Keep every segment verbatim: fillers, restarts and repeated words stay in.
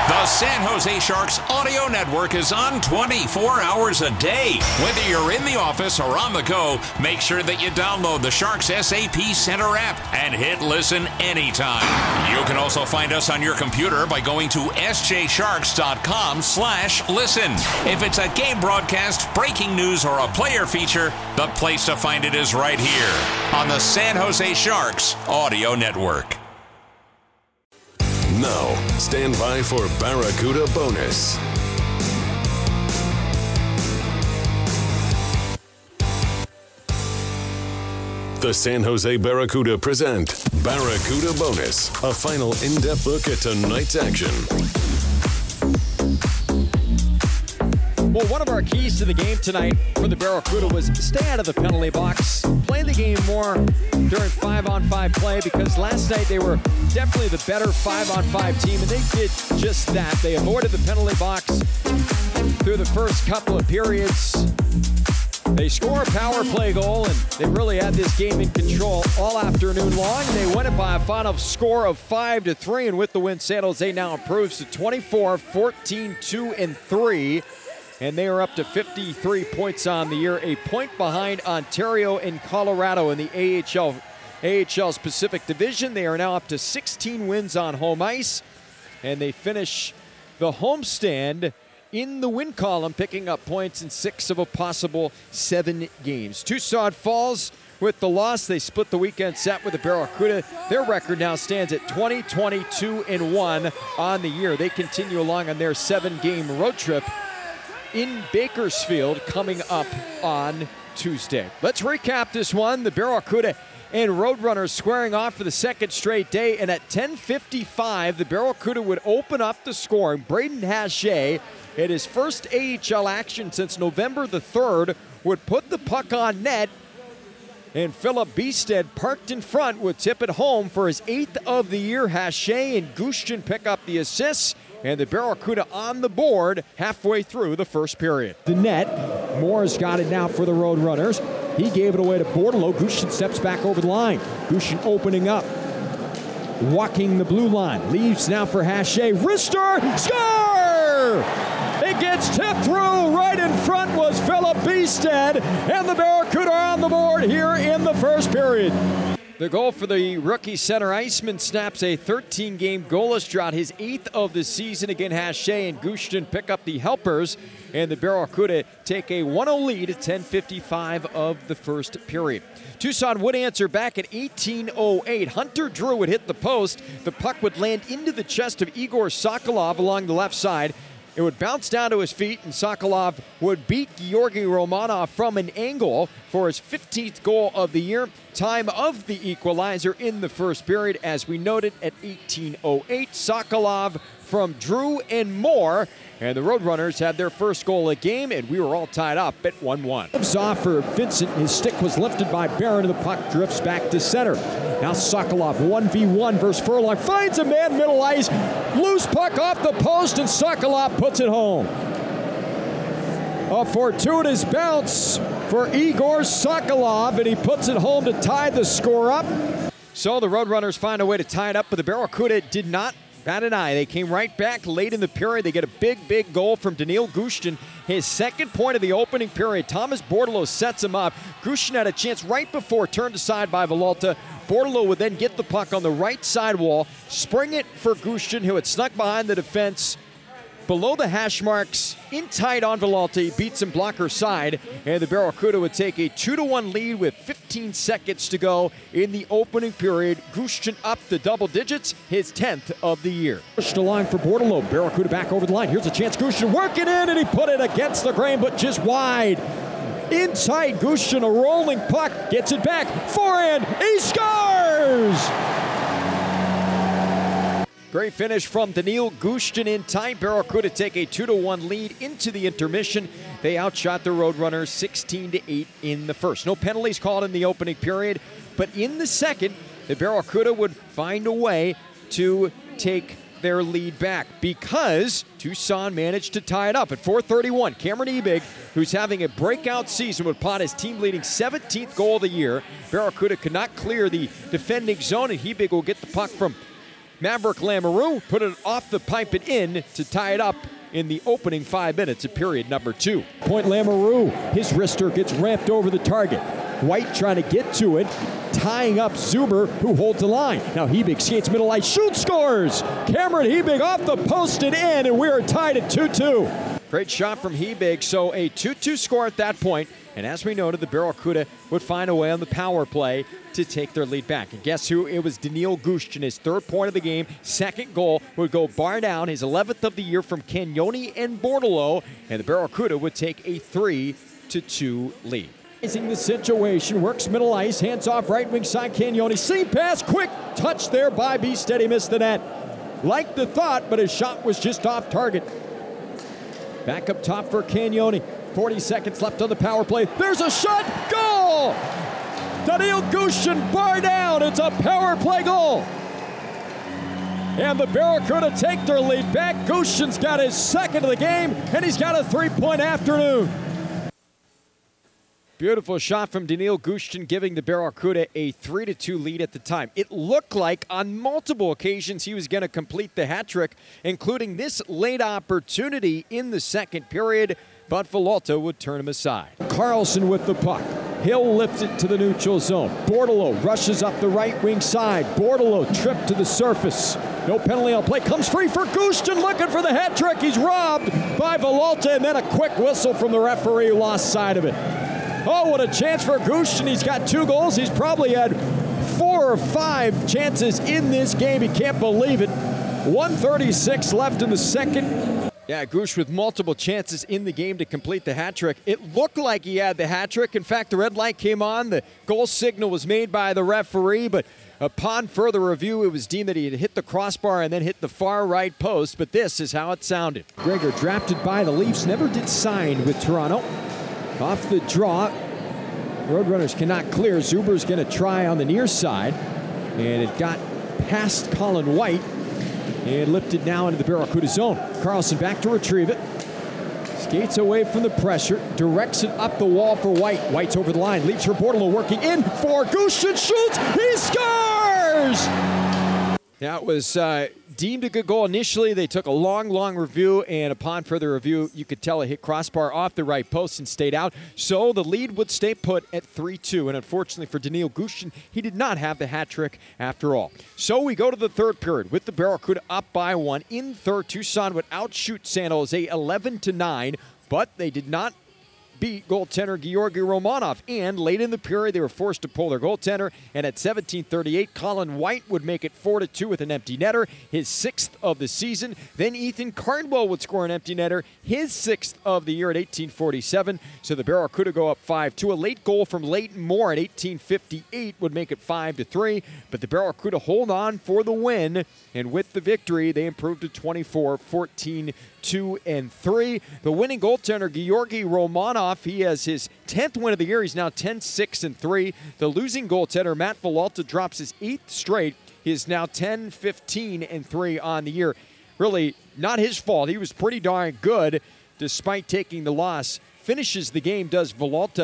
The San Jose Sharks audio network is on twenty-four hours a day. Whether you're in the office or on the go, make sure that you download the Sharks S A P Center app and hit listen anytime. You can also find us on your computer by going to s j sharks dot com slash listen. If it's a game broadcast, breaking news, or a player feature, the place to find it is right here on the San Jose Sharks audio network. Now, stand by for Barracuda Bonus. The San Jose Barracuda present Barracuda Bonus, a final in-depth look at tonight's action. Well, one of our keys to the game tonight for the Barracuda was stay out of the penalty box, play the game more during five-on-five play, because last night they were definitely the better five-on-five team, and they did just that. They avoided the penalty box through the first couple of periods. They score a power play goal, and they really had this game in control all afternoon long. They won it by a final score of five to three, and with the win, San Jose now improves to twenty-four, fourteen, two, and three. And they are up to fifty-three points on the year, a point behind Ontario and Colorado in the A H L, A H L's Pacific Division. They are now up to sixteen wins on home ice, and they finish the homestand in the win column, picking up points in six of a possible seven games. Tucson Falls, with the loss, they split the weekend set with the Barracuda. Their record now stands at twenty, twenty-two, and one on the year. They continue along on their seven-game road trip in Bakersfield coming up on Tuesday. Let's recap this one. The Barracuda and Roadrunners squaring off for the second straight day, and at ten fifty-five, the Barracuda would open up the scoring. Braden Hache, at his first A H L action since November the third, would put the puck on net, and Philip Biested, parked in front, would tip it home for his eighth of the year. Hache and Gushchin pick up the assists, and the Barracuda on the board halfway through the first period. The net, Moore's got it now for the Roadrunners. He gave it away to Bordeleau. Gushchin steps back over the line. Gushchin opening up, walking the blue line. Leaves now for Hache. Wrister, score! It gets tipped through. Right in front was Philip Biested, and the Barracuda are on the board here in the first period. The goal for the rookie center iceman snaps a thirteen-game goalless drought, his eighth of the season. Again, Hache and Gushchin pick up the helpers, and the Barracuda take a one oh lead at ten fifty-five of the first period. Tucson would answer back at eighteen oh eight. Hunter Drew would hit the post. The puck would land into the chest of Igor Sokolov along the left side. It would bounce down to his feet, and Sokolov would beat Georgi Romanov from an angle for his fifteenth goal of the year. Time of the equalizer in the first period, as we noted, at eighteen oh eight. Sokolov from Drew and Moore, and the Roadrunners had their first goal of the game, and we were all tied up at one one. Comes off for Vincent. His stick was lifted by Barron, and the puck drifts back to center. Now Sokolov, one v one versus Furlong, finds a man middle ice, loose puck off the post, and Sokolov puts it home. A fortuitous bounce for Igor Sokolov, and he puts it home to tie the score up. So the Roadrunners find a way to tie it up, but the Barracuda did not bat an eye. They came right back late in the period. They get a big, big goal from Daniil Gushchin. His second point of the opening period. Thomas Bordeleau sets him up. Gushchin had a chance right before, turned aside by Villalta. Bordeleau would then get the puck on the right side wall, spring it for Gushchin, who had snuck behind the defense below the hash marks, in tight on Villalta, beats him blocker side, and the Barracuda would take a two to one lead with fifteen seconds to go in the opening period. Gushchin up the double digits, his tenth of the year. Pushed along for Bordeleau. Barracuda back over the line. Here's a chance. Gushchin working in, and he put it against the grain, but just wide. Inside, Gushchin, a rolling puck, gets it back, forehand, he scores! Great finish from Daniil Gushchin in time. Barracuda take a two to one lead into the intermission. They outshot the Roadrunners sixteen to eight in the first. No penalties called in the opening period, but in the second, the Barracuda would find a way to take their lead back because Tucson managed to tie it up at four thirty-one. Cameron Ebig, who's having a breakout season, would pot his team-leading seventeenth goal of the year. Barracuda could not clear the defending zone, and Ebig will get the puck from Maverick Lamoureux put it off the pipe and in to tie it up in the opening five minutes of period number two. Point Lamoureux, his wrister gets ramped over the target. White trying to get to it, tying up Zuber, who holds the line. Now Hebig skates middle ice, shoots, scores! Cameron Hebig off the post and in, and we are tied at two two. Great shot from Hebig, so a two two score at that point. And as we noted, the Barracuda would find a way on the power play to take their lead back. And guess who? It was Daniil Gushchin, his third point of the game. Second goal would go bar down, his eleventh of the year from Cagnoni and Bordeleau. And the Barracuda would take a three to two lead. The situation, works middle ice, hands off right wing side, Cagnoni. Seam pass, quick touch there by B. Steady, missed the net. Liked the thought, but his shot was just off target. Back up top for Cagnoni. forty seconds left on the power play. There's a shot. Goal! Daniil Gushchin bar down. It's a power play goal. And the Barracuda take their lead back. Gushchin's got his second of the game, and he's got a three-point afternoon. Beautiful shot from Daniil Gushchin, giving the Barracuda a three to two lead at the time. It looked like on multiple occasions he was going to complete the hat trick, including this late opportunity in the second period, but Villalta would turn him aside. Carlson with the puck. He'll lift it to the neutral zone. Bordeleau rushes up the right wing side. Bordeleau tripped to the surface. No penalty on play. Comes free for Gushchin, looking for the hat trick. He's robbed by Villalta, and then a quick whistle from the referee who lost sight of it. Oh, what a chance for Gushchin. He's got two goals. He's probably had four or five chances in this game. He can't believe it. one thirty-six left in the second. Yeah, Gush with multiple chances in the game to complete the hat trick. It looked like he had the hat trick. In fact, the red light came on. The goal signal was made by the referee, but upon further review, it was deemed that he had hit the crossbar and then hit the far right post, but this is how it sounded. Gregor, drafted by the Leafs, never did sign with Toronto. Off the draw, Roadrunners cannot clear. Zuber's going to try on the near side, and it got past Colin White and lifted now into the Barracuda zone. Carlson back to retrieve it. Skates away from the pressure, directs it up the wall for White. White's over the line, leaves for Bordeleau, working in for Gushchin, shoots, he scores! That was uh, deemed a good goal initially. They took a long, long review, and upon further review, you could tell it hit crossbar off the right post and stayed out. So the lead would stay put at three two, and unfortunately for Daniil Gushchin, he did not have the hat trick after all. So we go to the third period with the Barracuda up by one. In third, Tucson would outshoot San Jose eleven to nine, but they did not beat goaltender Georgi Romanov. And late in the period, they were forced to pull their goaltender. And at seventeen thirty-eight, Colin White would make it four to two with an empty netter, his sixth of the season. Then Ethan Cardwell would score an empty netter, his sixth of the year at eighteen forty-seven. So the Barracuda go up five two. A late goal from Leighton Moore at eighteen fifty-eight would make it five to three. But the Barracuda hold on for the win. And with the victory, they improved to twenty-four fourteen two and three. The winning goaltender, Georgi Romanov, he has his tenth win of the year. He's now ten six and three. The losing goaltender, Matt Villalta, drops his eighth straight. He is now ten fifteen and three on the year. Really not his fault. He was pretty darn good despite taking the loss. Finishes the game, does Villalta,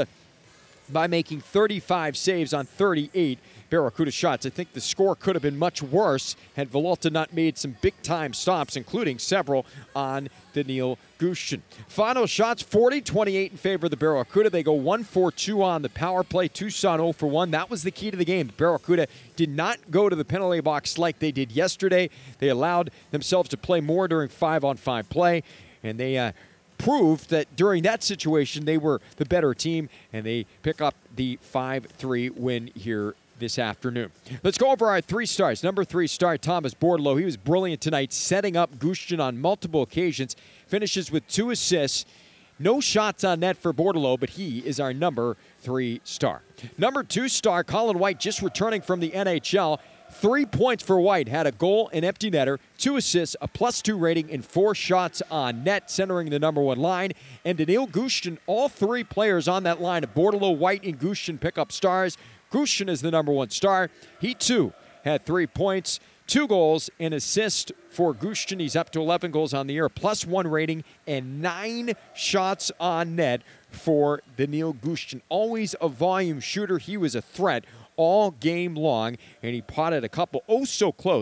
by making thirty-five saves on thirty-eight Barracuda shots. I think the score could have been much worse had Villalta not made some big-time stops, including several on Daniil Gushchin. Final shots, forty twenty-eight in favor of the Barracuda. They go one four two on the power play. Tucson oh for one. That was the key to the game. The Barracuda did not go to the penalty box like they did yesterday. They allowed themselves to play more during five-on-five play, and they uh, proved that during that situation they were the better team, and they pick up the five three win here this afternoon. Let's go over our three stars. Number three star, Thomas Bordeleau. He was brilliant tonight, setting up Gushchin on multiple occasions. Finishes with two assists. No shots on net for Bordeleau, but he is our number three star. Number two star, Colin White, just returning from the N H L. Three points for White. Had a goal, an empty netter, two assists, a plus two rating, and four shots on net, centering the number one line. And Daniil Gushchin, all three players on that line of Bordeleau, White, and Gushchin pick up stars. Gushchin is the number one star. He, too, had three points, two goals, an assist for Gushchin. He's up to eleven goals on the year, plus one rating, and nine shots on net for Daniil Gushchin. Always a volume shooter. He was a threat all game long, and he potted a couple oh so close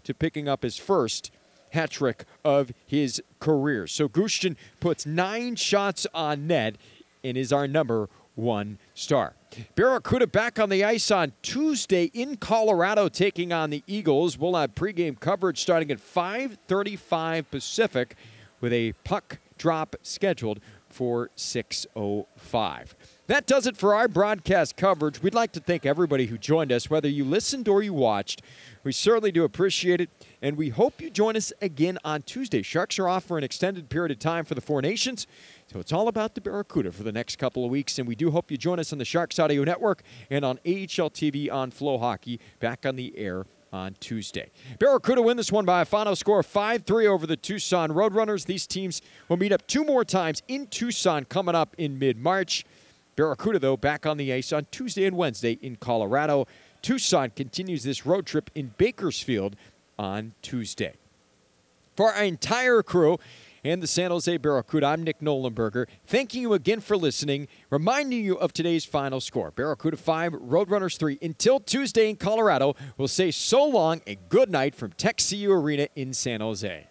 to picking up his first hat trick of his career. So Gushtin puts nine shots on net and is our number one star. Barracuda back on the ice on Tuesday in Colorado taking on the Eagles. We'll have pregame coverage starting at five thirty-five Pacific with a puck drop scheduled for six oh five. That does it for our broadcast coverage. We'd like to thank everybody who joined us, whether you listened or you watched. We certainly do appreciate it, and we hope you join us again on Tuesday. Sharks are off for an extended period of time for the Four Nations, so it's all about the Barracuda for the next couple of weeks, and we do hope you join us on the Sharks Audio Network and on A H L T V on Flow Hockey, back on the air on Tuesday. Barracuda win this one by a final score of five three over the Tucson Roadrunners. These teams will meet up two more times in Tucson coming up in mid-March. Barracuda, though, back on the ice on Tuesday and Wednesday in Colorado. Tucson continues this road trip in Bakersfield on Tuesday. For our entire crew and the San Jose Barracuda, I'm Nick Nolenberger. Thanking you again for listening, reminding you of today's final score. Barracuda five, Roadrunners three. Until Tuesday in Colorado, we'll say so long and good night from Tech C U Arena in San Jose.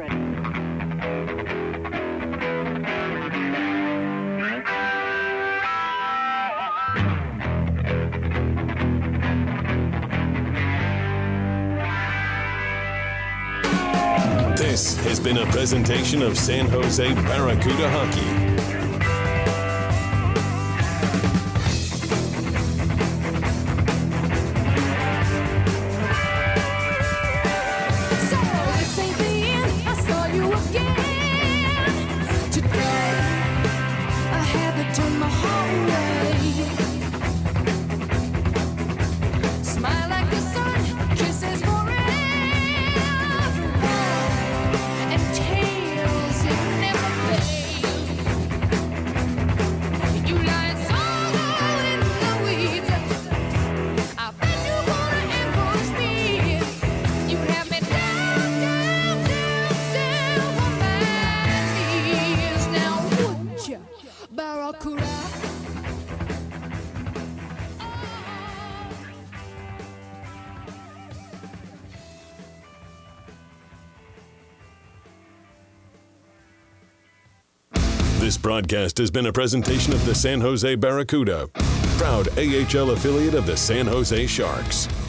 This has been a presentation of San Jose Barracuda Hockey. This broadcast has been a presentation of the San Jose Barracuda, proud A H L affiliate of the San Jose Sharks.